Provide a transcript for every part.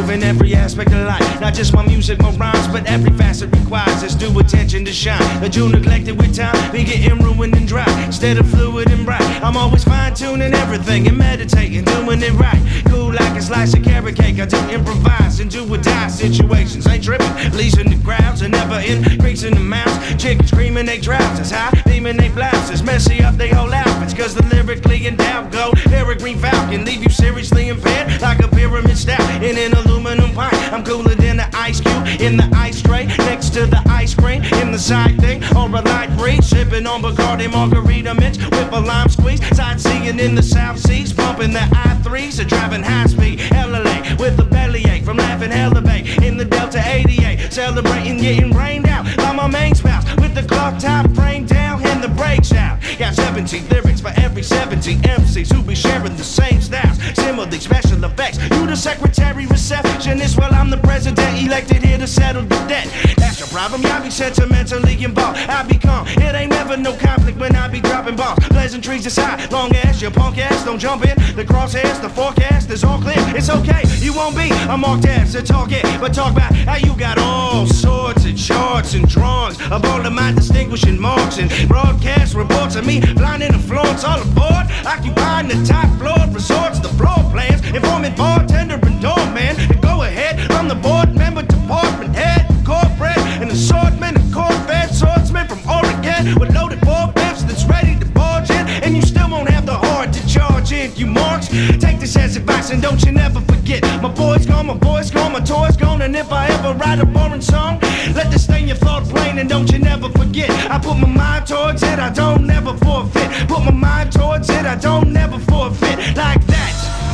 improving every aspect of life. Not just my music, my rhymes, but every facet requires its due attention to shine. The jewel neglected with time, be getting ruined and dry. Instead of fluid and bright, I'm always fine-tuning everything and meditating, doing it right. Cool like a slice of carrot cake, I do improvise and do or die situations. Ain't tripping, leasing the crowds and never increasing the amounts. Chickens screaming they trousers, high beaming they blouses, messy up they whole outfits, cause the lyrically endowed go peregrine falcon, leave you seriously impaired like a pyramid stack in an aluminum pipe. I'm cooler than the ice cube in the ice tray, next to the ice cream in the side thing, or a light breeze, sipping on Bacardi margarita mix with a lime squeeze, sightseeing in the South Seas, bumping the I-3s, or driving high speed LLA with a bellyache from laughing hella bay in the Delta 88, celebrating getting rained out by my main spouse with the clock top frame down and the brakes out. Got 17 lyrics for every 70 MCs who be sharing the same styles, similarly special effects. You the secretary receptionist, well I'm the president elected here to settle the debt. That's the problem, y'all be sentimentally involved. I be calm, it ain't never no conflict when I be dropping bombs. Pleasantries aside, long ass, your punk ass don't jump in. The crosshairs, the forecast is all clear. It's okay, you won't be a marked as a target, but talk about how you got all sorts of charts and drawings of all of my distinguishing marks and broadcast reports of me flying in the Florence all aboard, occupying the top floor of resorts, the floor plans, informing bartender and doorman to go ahead. I'm the board member, department head, corporate, an assortment of Corvette swordsmen from Oregon with loaded ball pips that's ready to barge in, and you still won't have the heart to charge in. You marks, take this as advice and don't you never forget. My boy's gone, my voice gone, my toy's gone, and if I ever write a boring song, let this stay in your thought plane and don't you never forget. I put my mind towards it, I don't never forfeit. Put my mind towards it, I don't never forfeit. Like that,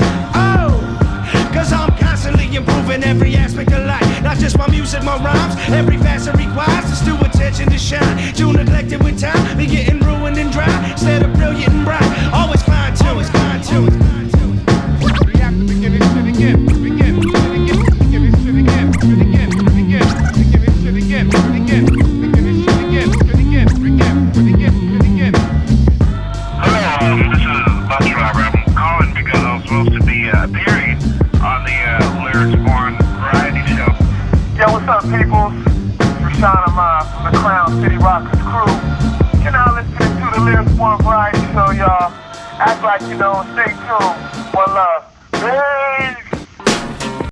oh, cause I'm constantly improving every aspect of life. Not just my music, my rhymes, every facet requires its due attention to shine. Too neglected with time, be getting ruined and dry. Instead of brilliant and bright, always fine too, it's fine too. We have to begin this shit again. Begin this shit again. Begin this shit again. Begin this shit again. Begin this shit again. Begin this shit again. Begin again. Hello, this is Bus Driver. I'm calling because I was supposed to be appearing on the Lyrics Born variety show. Yo, what's up, peoples? It's Rashawn Ahmad from the Crown City Rockers crew. You're now listening to the Lyrics Born variety show, y'all. Act like you know, stay tuned. One love. Hey!